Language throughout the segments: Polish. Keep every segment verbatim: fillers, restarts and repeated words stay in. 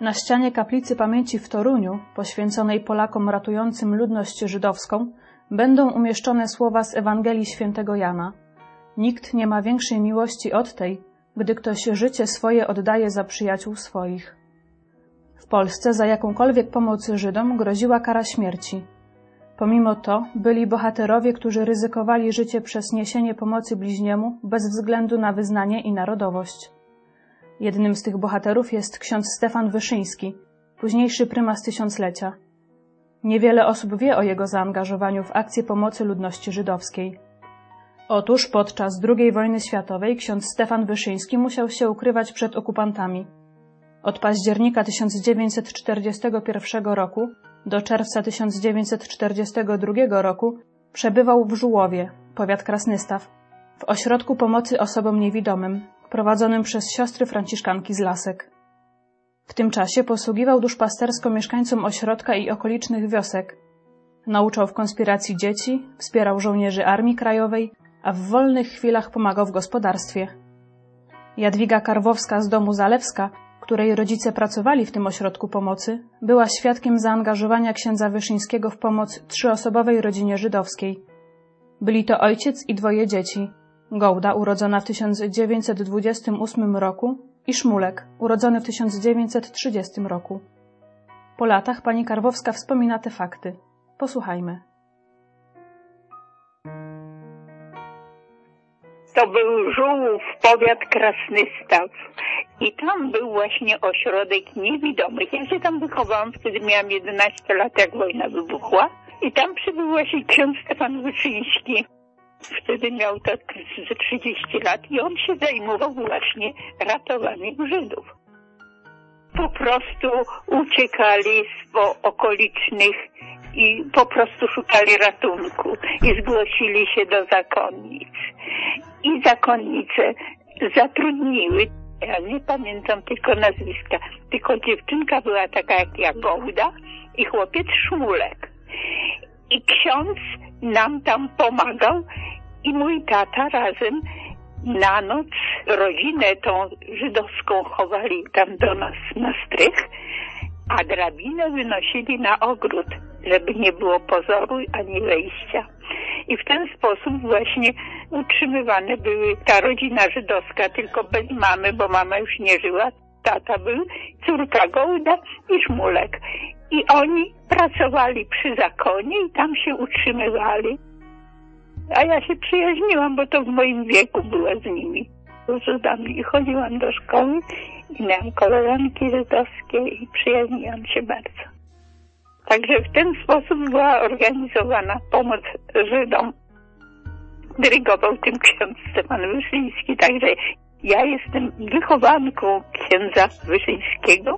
Na ścianie kaplicy pamięci w Toruniu, poświęconej Polakom ratującym ludność żydowską, będą umieszczone słowa z Ewangelii świętego Jana. Nikt nie ma większej miłości od tej, gdy ktoś życie swoje oddaje za przyjaciół swoich. W Polsce za jakąkolwiek pomoc Żydom groziła kara śmierci. Pomimo to byli bohaterowie, którzy ryzykowali życie przez niesienie pomocy bliźniemu bez względu na wyznanie i narodowość. Jednym z tych bohaterów jest ksiądz Stefan Wyszyński, późniejszy prymas tysiąclecia. Niewiele osób wie o jego zaangażowaniu w akcję pomocy ludności żydowskiej. Otóż podczas drugiej wojny światowej ksiądz Stefan Wyszyński musiał się ukrywać przed okupantami. Od października tysiąc dziewięćset czterdziestego pierwszego roku do czerwca tysiąc dziewięćset czterdziestego drugiego roku przebywał w Żułowie, powiat Krasnystaw, w ośrodku pomocy osobom niewidomym, prowadzonym przez siostry franciszkanki z Lasek. W tym czasie posługiwał duszpastersko mieszkańcom ośrodka i okolicznych wiosek. Nauczał w konspiracji dzieci, wspierał żołnierzy Armii Krajowej, a w wolnych chwilach pomagał w gospodarstwie. Jadwiga Karwowska z domu Zalewska, której rodzice pracowali w tym ośrodku pomocy, była świadkiem zaangażowania księdza Wyszyńskiego w pomoc trzyosobowej rodzinie żydowskiej. Byli to ojciec i dwoje dzieci, Gołda, urodzona w tysiąc dziewięćset dwudziestym ósmym roku, i Szmulek, urodzony w tysiąc dziewięćset trzydziestym roku. Po latach pani Karwowska wspomina te fakty. Posłuchajmy. To był Żułów, powiat Krasnystaw. I tam był właśnie ośrodek niewidomych. Ja się tam wychowałam, wtedy miałam jedenaście lat, jak wojna wybuchła. I tam przybył właśnie ksiądz Stefan Wyszyński. Wtedy miał tak ze trzydzieści lat i on się zajmował właśnie ratowaniem Żydów. Po prostu uciekali z okolicznych i po prostu szukali ratunku i zgłosili się do zakonnic. I zakonnice zatrudniły, ja nie pamiętam tylko nazwiska, tylko dziewczynka była taka jak ja, Gołda, i chłopiec Szmulek. I ksiądz nam tam pomagał i mój tata razem na noc rodzinę tą żydowską chowali tam do nas na strych, a drabinę wynosili na ogród, żeby nie było pozoru ani wejścia. I w ten sposób właśnie utrzymywane były ta rodzina żydowska, tylko bez mamy, bo mama już nie żyła. Tata był, córka Gołda i Szmulek. I oni pracowali przy zakonie i tam się utrzymywali. A ja się przyjaźniłam, bo to w moim wieku była z nimi. Z Żydami. I chodziłam do szkoły i miałam koleżanki żydowskie i przyjaźniłam się bardzo. Także w ten sposób była organizowana pomoc Żydom. Dyrygował tym ksiądz Stefan Wyszyński. Także ja jestem wychowanką księdza Wyszyńskiego.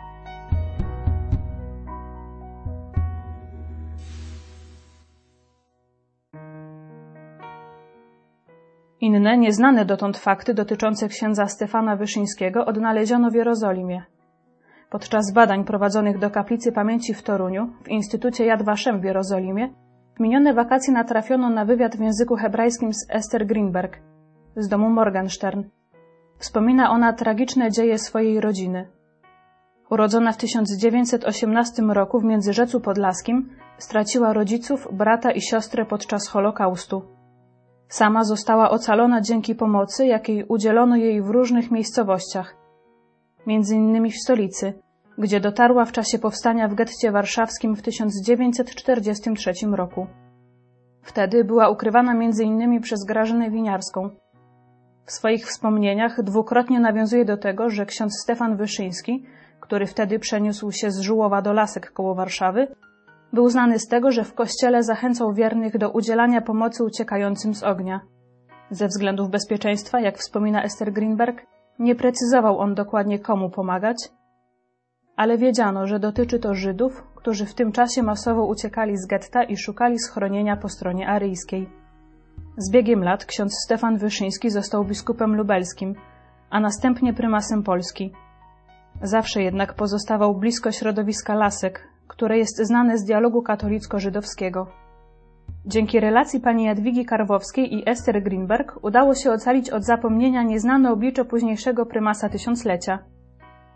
Inne, nieznane dotąd fakty dotyczące księdza Stefana Wyszyńskiego odnaleziono w Jerozolimie. Podczas badań prowadzonych do kaplicy pamięci w Toruniu, w Instytucie Yad Vashem w Jerozolimie, w minione wakacje natrafiono na wywiad w języku hebrajskim z Esther Greenberg z domu Morgenstern. Wspomina ona tragiczne dzieje swojej rodziny. Urodzona w tysiąc dziewięćset osiemnastym roku w Międzyrzecu Podlaskim, straciła rodziców, brata i siostrę podczas Holokaustu. Sama została ocalona dzięki pomocy, jakiej udzielono jej w różnych miejscowościach, między innymi w stolicy, gdzie dotarła w czasie powstania w getcie warszawskim w tysiąc dziewięćset czterdziestym trzecim roku. Wtedy była ukrywana między innymi przez Grażynę Winiarską. W swoich wspomnieniach dwukrotnie nawiązuje do tego, że ksiądz Stefan Wyszyński, który wtedy przeniósł się z Żułowa do Lasek koło Warszawy, był znany z tego, że w kościele zachęcał wiernych do udzielania pomocy uciekającym z ognia. Ze względów bezpieczeństwa, jak wspomina Esther Greenberg, nie precyzował on dokładnie komu pomagać, ale wiedziano, że dotyczy to Żydów, którzy w tym czasie masowo uciekali z getta i szukali schronienia po stronie aryjskiej. Z biegiem lat ksiądz Stefan Wyszyński został biskupem lubelskim, a następnie prymasem Polski. Zawsze jednak pozostawał blisko środowiska Lasek, które jest znane z dialogu katolicko-żydowskiego. Dzięki relacji pani Jadwigi Karwowskiej i Esther Greenberg udało się ocalić od zapomnienia nieznane oblicze późniejszego prymasa tysiąclecia.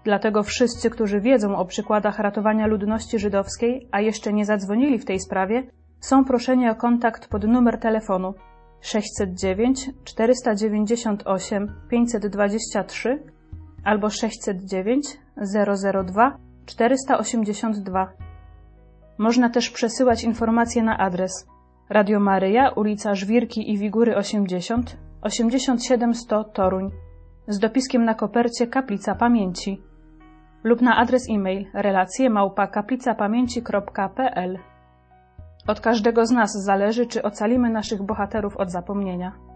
Dlatego wszyscy, którzy wiedzą o przykładach ratowania ludności żydowskiej, a jeszcze nie zadzwonili w tej sprawie, są proszeni o kontakt pod numer telefonu sześćset dziewięć czterysta dziewięćdziesiąt osiem pięćset dwadzieścia trzy albo sześćset dziewięć zero zero dwa czterysta osiemdziesiąt dwa. Można też przesyłać informacje na adres Radio Maryja, ulica Żwirki i Wigury osiemdziesiąt, osiemdziesiąt siedem sto Toruń, z dopiskiem na kopercie Kaplica Pamięci lub na adres e-mail relacje małpa kaplicapamięci kropka p l. Od każdego z nas zależy, czy ocalimy naszych bohaterów od zapomnienia.